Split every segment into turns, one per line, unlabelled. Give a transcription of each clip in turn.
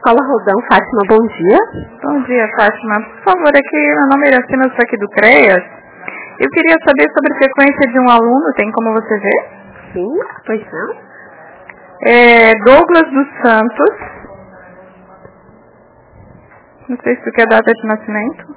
Escola Rodão, Fátima, bom dia.
Bom dia, Fátima. Por favor, aqui, meu nome é Iracema, sou aqui do CREAS. Eu queria saber sobre a frequência de um aluno, tem como você ver?
Sim, pois não.
Douglas dos Santos. Não sei se tu quer data de nascimento.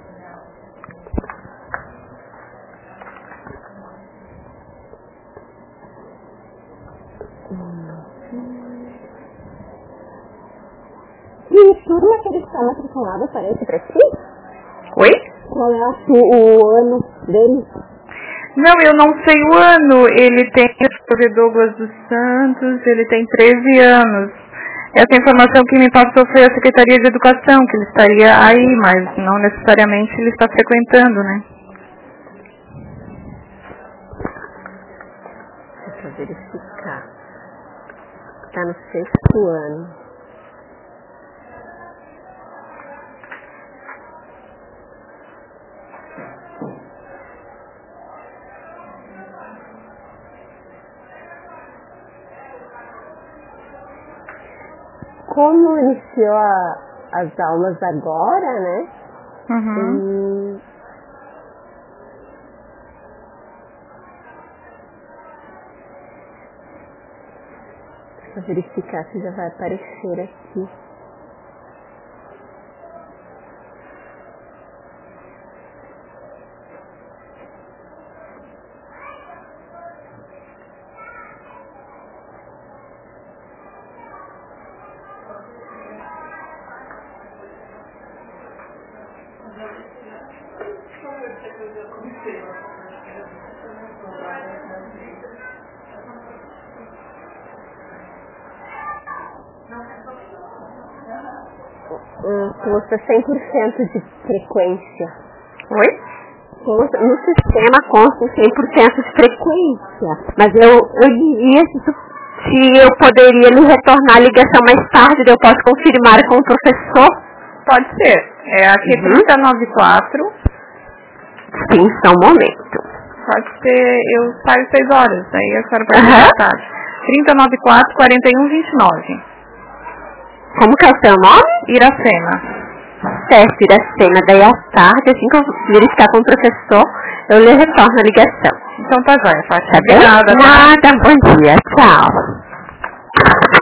E turma que ele está matriculado aparece para ti?
Oi?
Qual é o ano dele?
Não, eu não sei o ano. Ele tem, Douglas dos Santos, ele tem 13 anos. Essa informação que me passou foi a Secretaria de Educação, que ele estaria aí, mas não necessariamente ele está frequentando, né?
Deixa eu verificar. Está no 6º ano. Como iniciou as aulas agora, né?
Uhum.
Deixa eu verificar se já vai aparecer aqui. Consta 100% de frequência.
Oi?
No sistema consta 100% de frequência. Mas eu diria se eu poderia lhe retornar a ligação mais tarde, eu posso confirmar com o professor?
Pode ser. É aqui 3094.
Sim, só um momento.
Pode ser, eu saio 6 horas, aí a senhora pode ir à tarde. 3094-4129.
Como que é o seu nome?
Iracema.
Certo, Iracema. Daí à tarde, assim que eu verificar com o professor, eu lhe retorno a ligação.
Então tá jóia, Fátima.
Tá bem?
Obrigada.
Nada, bom dia. Tchau.